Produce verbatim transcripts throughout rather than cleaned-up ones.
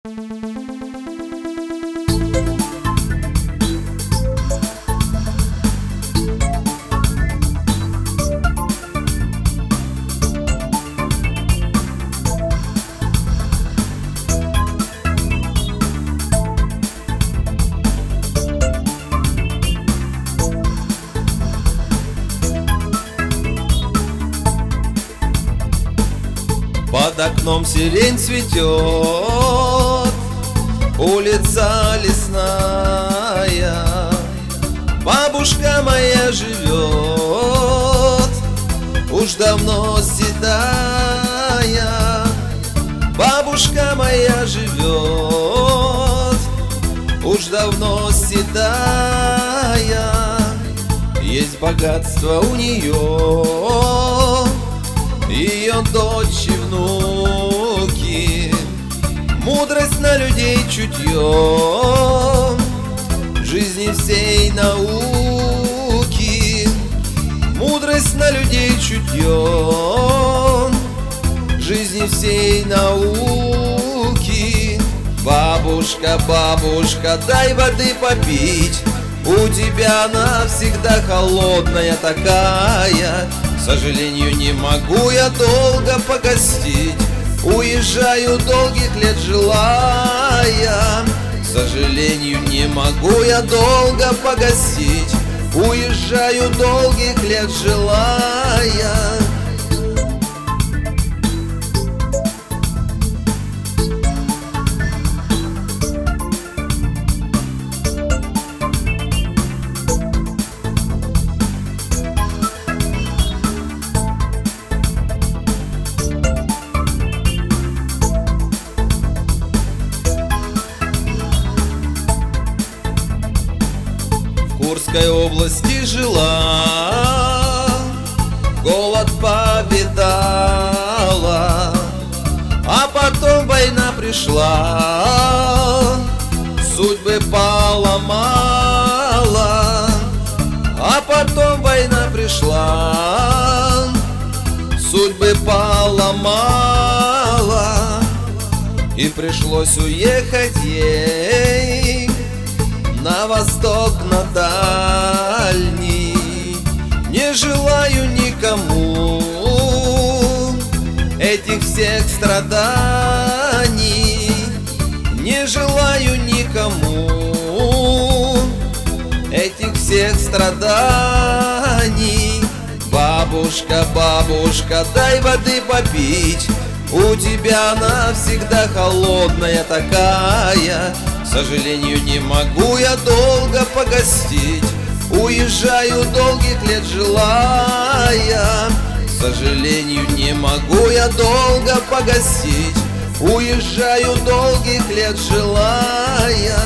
Под окном сирень цветет, улица лесная. Бабушка моя живет, уж давно седая. Бабушка моя живет, уж давно седая. Есть богатство у нее, ее дочь и внуки, мудрость на людей, чутье, жизни всей науки. Мудрость на людей, чутье, жизни всей науки. Бабушка, бабушка, дай воды попить, у тебя она всегда холодная такая. К сожалению, не могу я долго погостить, уезжаю долгих лет желая. К сожалению, не могу я долго погостить, уезжаю долгих лет желая. В Курской области жила, голод повидала, а потом война пришла, судьбы поломала. А потом война пришла, судьбы поломала, и пришлось уехать ей на восток, на дальний. Не желаю никому этих всех страданий, не желаю никому этих всех страданий. Бабушка, бабушка, дай воды попить, у тебя она всегда холодная такая. К сожалению, не могу я долго погостить, уезжаю долгих лет желая. К сожалению, не могу я долго погостить, уезжаю долгих лет желая.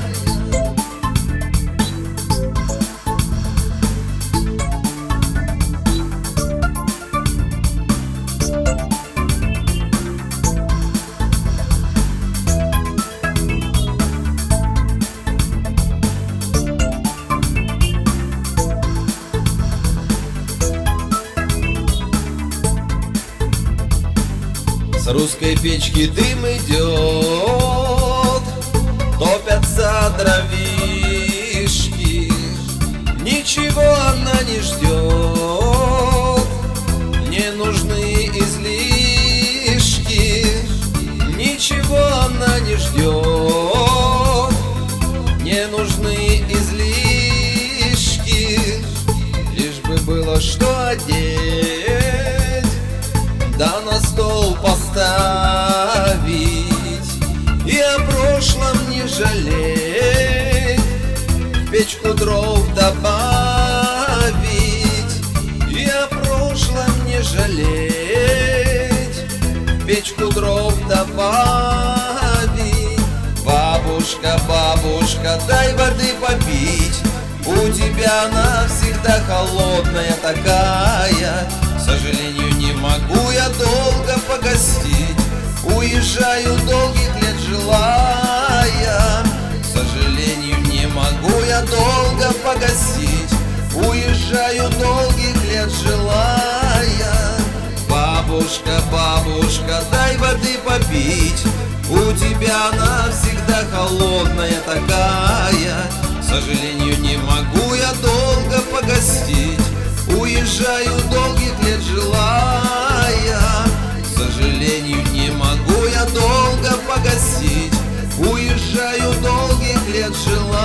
С русской печки дым идет, топятся дровишки. Ничего она не ждет, не нужны излишки. Ничего она не ждет, не нужны излишки. Лишь бы было что одеть, да на стол поставить, и о прошлом не жалеть, в печку дров добавить, и о прошлом не жалеть, в печку дров добавить. Бабушка, бабушка, дай воды попить, у тебя она всегда холодная такая. К сожалению, не могу я долго погостить, уезжаю долгих лет желая. К сожалению, не могу я долго погостить, уезжаю долгих лет желая. Бабушка, бабушка, дай воды попить, У тебя навсегда холодная такая. К сожалению, не могу я долго погостить, уезжаю долгих лет желая. К сожалению, не могу я долго погостить, уезжаю долгих лет желая.